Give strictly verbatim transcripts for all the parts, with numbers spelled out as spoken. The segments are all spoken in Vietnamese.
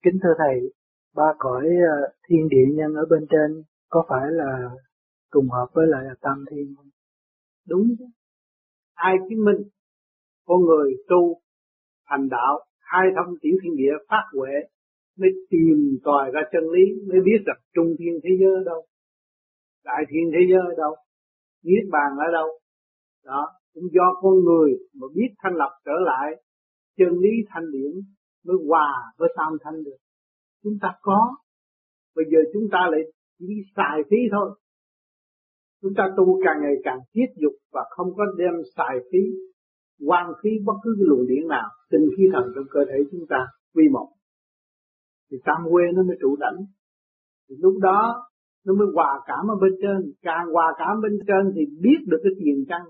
Kính thưa Thầy, ba cõi uh, thiên địa nhân ở bên trên có phải là trùng hợp với lại là tam thiên không? Đúng chứ. Ai chứng minh con người tu thành đạo, hai thông tiểu thiên địa phát huệ mới tìm tòi ra chân lý, mới biết rằng trung thiên thế giới ở đâu, đại thiên thế giới ở đâu, niết bàn ở đâu. Đó, cũng do con người mà biết thanh lập trở lại chân lý thanh điển mới hòa với tam thanh được. Chúng ta có, bây giờ chúng ta lại chỉ xài phí thôi. Chúng ta tu càng ngày càng tiết dục và không có đem xài phí, hoang phí bất cứ cái luồng điển nào, tinh khí thần trong cơ thể chúng ta quy một. Thì tam quê nó mới trụ đảnh. Thì lúc đó nó mới hòa cảm ở bên trên, càng hòa cảm bên trên thì biết được cái tiền căn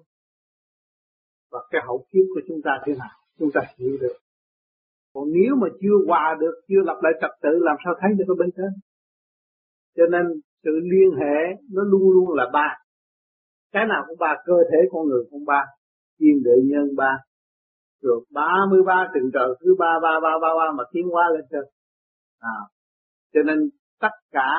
và cái hậu kiếp của chúng ta thế nào, chúng ta hiểu được. Còn nếu mà chưa hòa được, chưa lập lại trật tự làm sao thấy được ở bên trên. Cho nên sự liên hệ nó luôn luôn là ba. Cái nào cũng ba, cơ thể con người cũng ba, thiên địa nhân ba, rồi ba mươi ba trừng trời thứ ba ba ba ba ba mà tiến hóa lên trên. À, cho nên tất cả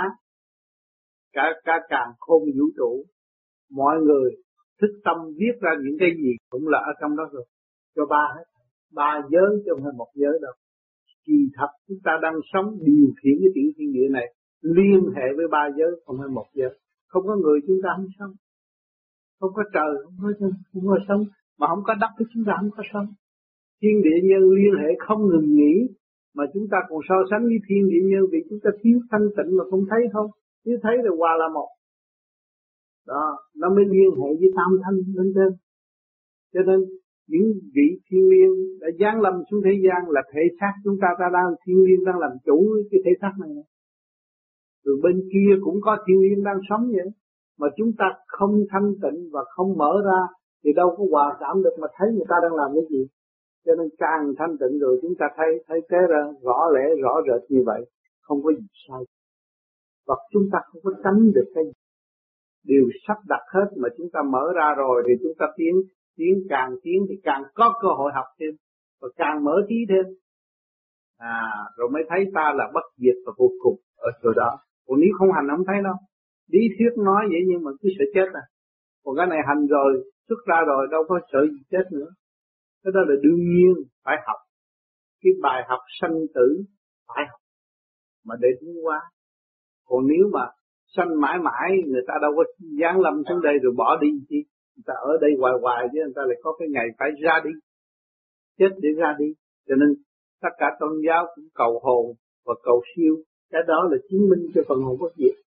cả cả càng khôn vũ trụ, mọi người thức tâm viết ra những cái gì cũng là ở trong đó rồi, cho ba hết, ba giới chứ không phải một giới đâu. Kỳ thật chúng ta đang sống điều khiển cái tiểu thiên địa này liên hệ với ba giới, không phải một giới. Không có người chúng ta không sống, không có trời không có chân, không có sống, mà không có đất thì chúng ta không có sống. Thiên địa nhân liên hệ không ngừng nghỉ, mà chúng ta còn so sánh với thiên địa nhân vì chúng ta thiếu thanh tịnh mà không thấy thôi, nếu thấy là hòa là một. Đó, nó mới liên hệ với tam thanh lên trên. Cho nên những vị thiên liêng đã giáng lâm xuống thế gian là thể xác chúng ta ta đang thiên liêng đang làm chủ cái thể xác này. Rồi bên kia cũng có thiên liêng đang sống vậy, mà chúng ta không thanh tịnh và không mở ra thì đâu có hòa cảm được mà thấy người ta đang làm cái gì. Cho nên càng thanh tịnh rồi chúng ta thấy thấy thế ra rõ lẽ rõ rệt như vậy, không có gì sai. Và chúng ta không có tránh được cái gì. Điều sắp đặt hết mà chúng ta mở ra rồi thì chúng ta tiến, tiến càng tiến thì càng có cơ hội học thêm và càng mở trí thêm. À, rồi mới thấy ta là bất diệt và vô cùng ở chỗ đó. Còn nếu không hành không thấy đâu. Lý thuyết nói vậy nhưng mà cứ sợ chết à. Còn cái này hành rồi, xuất ra rồi đâu có sợ gì chết nữa. Cái đó là đương nhiên phải học. Cái bài học sanh tử phải học mà để tiến hóa. Còn nếu mà sanh mãi mãi người ta đâu có giáng lâm xuống đây rồi bỏ đi chứ. Người ta ở đây hoài hoài chứ người ta lại có cái ngày phải ra đi. Chết để ra đi. Cho nên tất cả tôn giáo cũng cầu hồn và cầu siêu. Cái đó là chứng minh cho phần hồn bất diệt.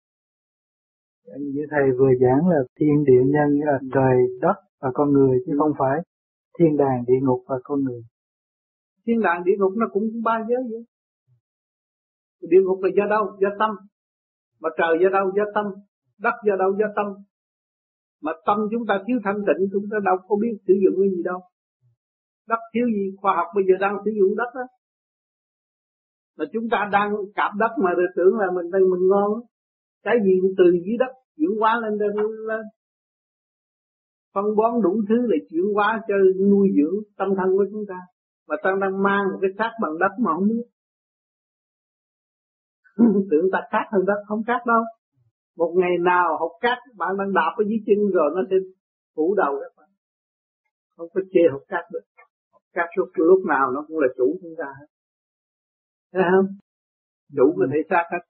Như thầy vừa giảng là thiên địa nhân nghĩa là trời, đất và con người chứ không phải thiên đàng, địa ngục và con người. Thiên đàng, địa ngục nó cũng ba giới vậy. Địa ngục là do đâu? Do tâm. Mà trời do đâu? Do tâm. Đất do đâu? Do tâm. Mà tâm chúng ta thiếu thanh tịnh, chúng ta đâu có biết sử dụng cái gì đâu. Đất thiếu gì? Khoa học bây giờ đang sử dụng đất đó. Mà chúng ta đang cạp đất mà rồi tưởng là mình đang mình ngon. Cái gì cũng từ dưới đất chuyển hóa lên lên lên. Phân bón đủ thứ để chuyển hóa cho nuôi dưỡng tâm thân của chúng ta. Mà ta đang mang một cái xác bằng đất mà không biết. Tưởng ta cát hơn đất, không cát đâu. Một ngày nào hột cát bạn đang đạp ở dưới chân rồi nó sẽ phủ đầu các bạn. Không có chê hột cát được. Hột cát lúc, lúc nào nó cũng là chủ chúng ta hết. Thấy không? Chủ có thể xác hết.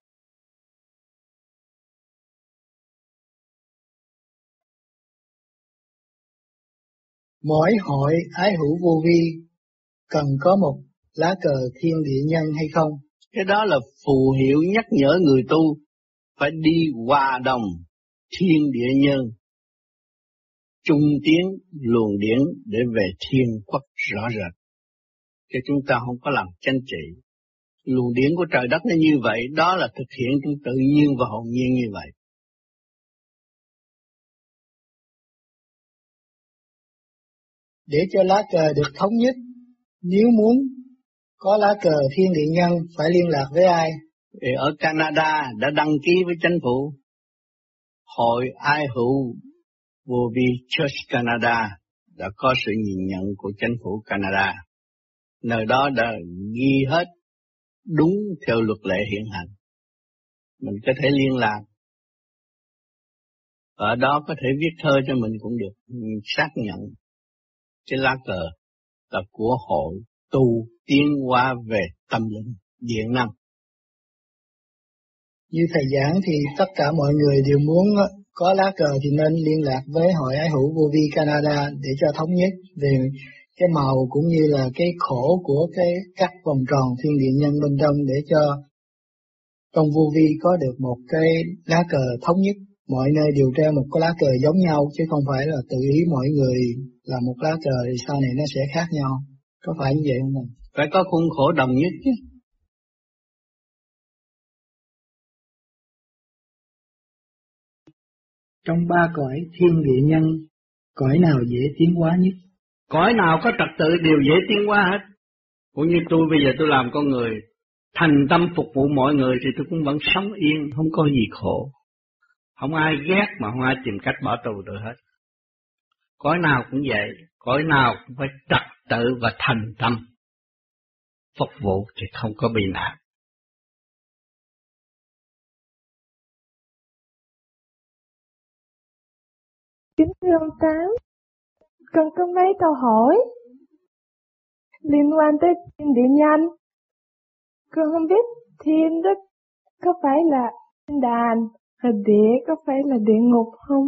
Mỗi hội ái hữu vô vi cần có một lá cờ thiên địa nhân hay không? Cái đó là phù hiệu nhắc nhở người tu phải đi hòa đồng thiên địa nhân, trung tiến luồng điển để về thiên quốc rõ rệt. Chứ chúng ta không có làm tranh trị. Luồng điển của trời đất nó như vậy, đó là thực hiện trong tự nhiên và hồn nhiên như vậy. Để cho lá cờ được thống nhất, nếu muốn có lá cờ thiên địa nhân phải liên lạc với ai? Ở Canada đã đăng ký với chính phủ. Hội Ái Hữu Vô Vi Church Canada đã có sự nhìn nhận của chính phủ Canada. Nơi đó đã ghi hết đúng theo luật lệ hiện hành. Mình có thể liên lạc. Ở đó có thể viết thơ cho mình cũng được. Mình xác nhận cái lá cờ là của hội tu tiến hóa về tâm linh điện năng. Như thầy giảng thì tất cả mọi người đều muốn có lá cờ thì nên liên lạc với Hội Ái Hữu Vô Vi Canada để cho thống nhất về cái màu cũng như là cái khổ của cái các vòng tròn thiên địa nhân bên trong, để cho trong vô vi có được một cái lá cờ thống nhất, mọi nơi đều treo một cái lá cờ giống nhau, chứ không phải là tự ý mỗi người là một lá cờ thì sau này nó sẽ khác nhau. Có phải như vậy không ạ? Phải có khuôn khổ đồng nhất chứ. Trong ba cõi thiên địa nhân, cõi nào dễ tiến hóa nhất? Cõi nào có trật tự đều dễ tiến hóa hết. Cũng như tôi bây giờ tôi làm con người, thành tâm phục vụ mọi người thì tôi cũng vẫn sống yên, không có gì khổ. Không ai ghét mà không ai tìm cách bỏ tù được hết. Cõi nào cũng vậy, cõi nào cũng phải trật tự và thành tâm phục vụ thì không có bị nạn. Kính thưa ông Tám, con có mấy câu hỏi liên quan tới thiên địa nhân. Con không biết thiên đất có phải là thiên đàng, hay địa có phải là địa ngục không?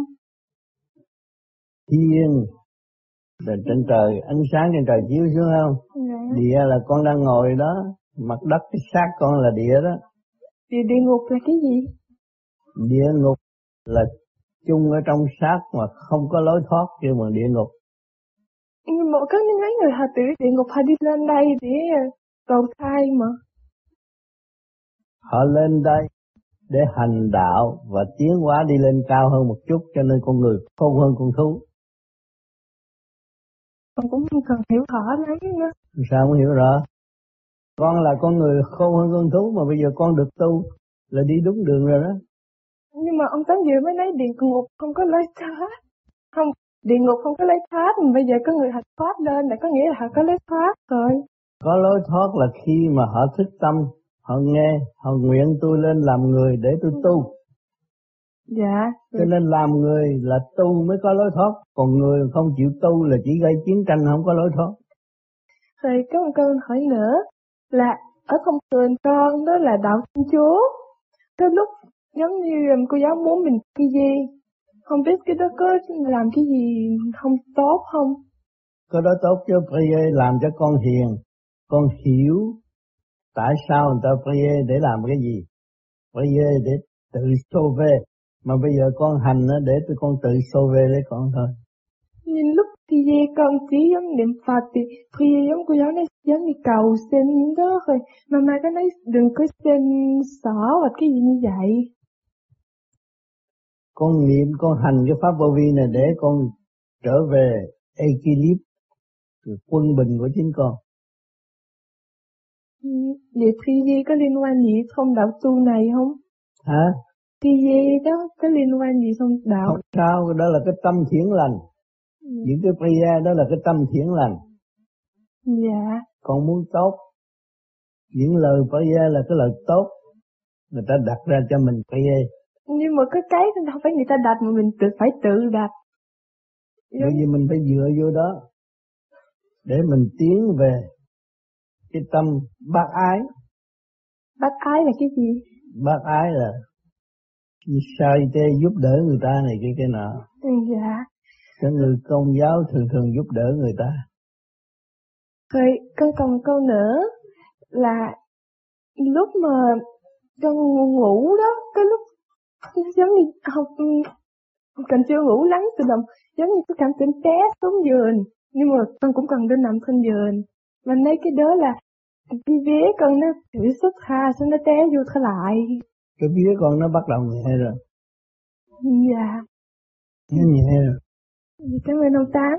Thiên là trên trời, ánh sáng trên trời chiếu xuống không? Dạ. Địa là con đang ngồi đó, mặt đất cái xác con là địa đó. Địa địa ngục là cái gì? Địa ngục là chung ở trong xác mà không có lối thoát kêu bằng địa ngục. Nhưng mà có những người họ tử địa ngục họ đi lên đây để cầu thai mà. Họ lên đây để hành đạo và tiến hóa đi lên cao hơn một chút, cho nên con người khôn hơn con thú. Con cũng không cần hiểu rõ lắm nữa. Sao không hiểu rõ? Con là con người khôn hơn con thú mà bây giờ con được tu là đi đúng đường rồi đó. Nhưng mà ông Tám vừa mới nói địa ngục không có lối thoát. Không, địa ngục không có lối thoát, mà bây giờ có người họ thoát lên là có nghĩa là họ có lối thoát rồi. Có lối thoát là khi mà họ thức tâm, họ nghe, họ nguyện tôi lên làm người để tôi tu. Dạ. Cho nên làm người là tu mới có lối thoát, còn người không chịu tu là chỉ gây chiến tranh không có lối thoát. Rồi có một câu hỏi nữa là ở thông thường con đó là đạo Thiên Chúa. Tới lúc giống như cô giáo muốn mình cái gì, không biết cái đó có làm cái gì không tốt không? Cái đó tốt chứ, prayer làm cho con hiền, con hiểu tại sao người ta prayer để làm cái gì. Prayer để tự sâu về, mà bây giờ con hành để tụi con tự sâu về lấy con thôi. Nhìn lúc thì về con chỉ giống niệm Phật thì khi giống cô giáo nói giống như cầu xin đó rồi, mà mai có nói đừng có xin xỏ hoặc cái gì như vậy. Con niệm, con hành cái pháp vô vi này để con trở về equilibrium, quân bình của chính con. Vậy thi di có liên quan gì không đạo tu này không? Hả? Thi di đó có liên quan gì không đạo? Không sao, đó là cái tâm thiện lành. Ừ. Những cái prayer đó là cái tâm thiện lành. Dạ. Con muốn tốt, những lời prayer là cái lời tốt, người ta đặt ra cho mình prayer. Nhưng mà cái cái không phải người ta đặt mà mình tự phải tự đặt. Bởi vì mình phải dựa vô đó để mình tiến về cái tâm bác ái. Bác ái là cái gì? Bác ái là charity, giúp đỡ người ta này cái cái nọ. Ừ, dạ. Cái người công giáo thường thường giúp đỡ người ta. Rồi con còn một câu nữa là lúc mà con ngủ đó, cái lúc giống như học cần chưa ngủ lắng tự động, giống như tôi cảm tưởng té xuống giường, nhưng mà con cũng cần đến nằm trên giường. Mà mấy cái đó là cái vía con nó thử xuất ha, xong nó té vô trở lại. Cái vía con nó bắt đầu nhẹ rồi. Dạ. Nó nhẹ rồi. Cảm ơn ông Tám.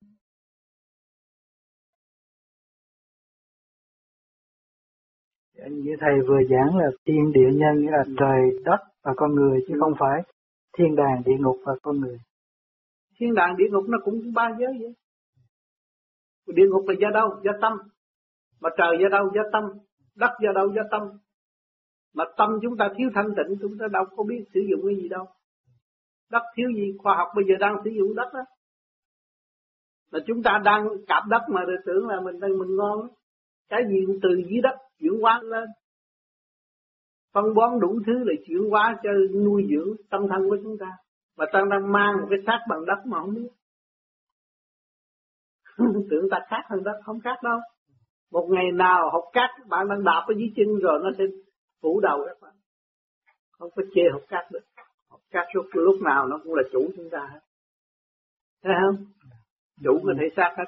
Như thầy vừa giảng là thiên địa nhân là trời đất và con người, chứ không phải thiên đàng địa ngục và con người. Thiên đàng địa ngục nó cũng ba giới vậy. Địa ngục là do đâu? Do tâm. Mà trời do đâu? Do tâm. Đất do đâu? Do tâm. Mà tâm chúng ta thiếu thanh tịnh, chúng ta đâu có biết sử dụng cái gì đâu. Đất thiếu gì? Khoa học bây giờ đang sử dụng đất đó. Mà chúng ta đang cạp đất mà rồi tưởng là mình đang mình ngon. Cái gì cũng từ dưới đất chuyển hóa lên. Phân bón đủ thứ là chuyển hóa cho nuôi dưỡng tâm thân của chúng ta. Mà ta đang mang một cái xác bằng đất mà không biết. Tưởng ta khác hơn đất, không khác đâu. Một ngày nào hột cát bạn đang đạp ở dưới chân rồi nó sẽ phủ đầu các bạn. Không có chê hột cát được. Hột cát lúc, lúc nào nó cũng là chủ chúng ta hết. Thấy không? Chủ có thể xác hết.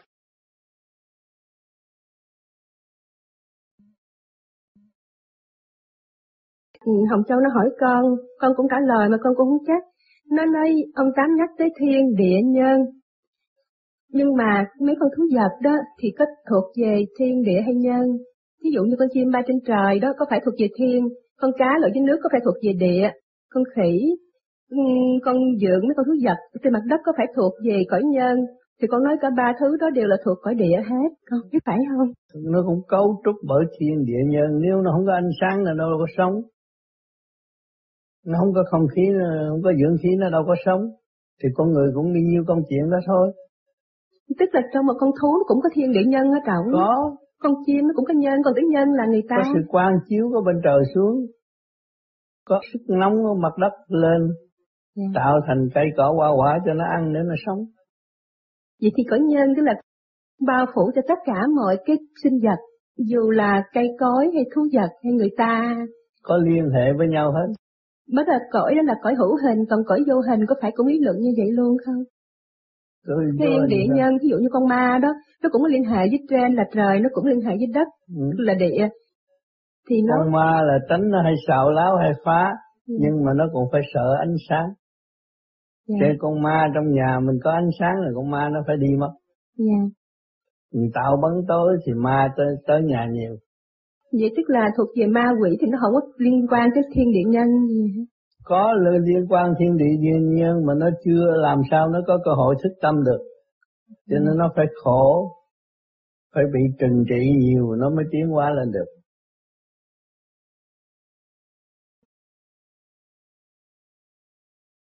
Hồng Châu nó hỏi con, con cũng trả lời mà con cũng không chắc. Nó nói ông Tám nhắc tới thiên, địa, nhân. Nhưng mà mấy con thú vật đó thì có thuộc về thiên, địa hay nhân? Ví dụ như con chim bay trên trời đó có phải thuộc về thiên, con cá ở dưới nước có phải thuộc về địa, con khỉ, con dượng, mấy con thú vật trên mặt đất có phải thuộc về cõi nhân? Thì con nói cả ba thứ đó đều là thuộc cõi địa hết, con biết phải không? Nó cũng cấu trúc bởi thiên địa nhân, nếu nó không có ánh sáng là đâu có sống. Nó không có không khí, không có dưỡng khí nó đâu có sống. Thì con người cũng đi nhiêu công chuyện đó thôi. Tức là trong một con thú nó cũng có thiên địa nhân ở trọng. Có. Con chim nó cũng có nhân, còn cái nhân là người ta. Có sự quang chiếu của bên trời xuống. Có sức nóng của mặt đất lên. Yeah. Tạo thành cây cỏ hoa quả cho nó ăn để nó sống. Vậy thì cõi nhân tức là bao phủ cho tất cả mọi cái sinh vật, dù là cây cối hay thú vật hay người ta. Có liên hệ với nhau hết. Bất là cõi đó là cõi hữu hình, còn cõi vô hình có phải cũng lý luận như vậy luôn không? Thiên địa nhân, ví dụ như con ma đó, nó cũng có liên hệ với trên là trời, nó cũng liên hệ với đất, ừ. là địa. Thì nó... Con ma là tránh nó hay xạo láo hay phá, ừ. nhưng mà nó cũng phải sợ ánh sáng. Dạ. Trên con ma trong nhà mình có ánh sáng là con ma nó phải đi mất. Dạ. Mình tạo bóng tối thì ma tới, tới nhà nhiều. Vậy tức là thuộc về ma quỷ thì nó không có liên quan tới thiên địa nhân gì hết. Có liên quan thiên địa nhân mà nó chưa làm sao nó có cơ hội thức tâm được. Cho nên nó phải khổ, phải bị trừng trị nhiều nó mới tiến hóa lên được.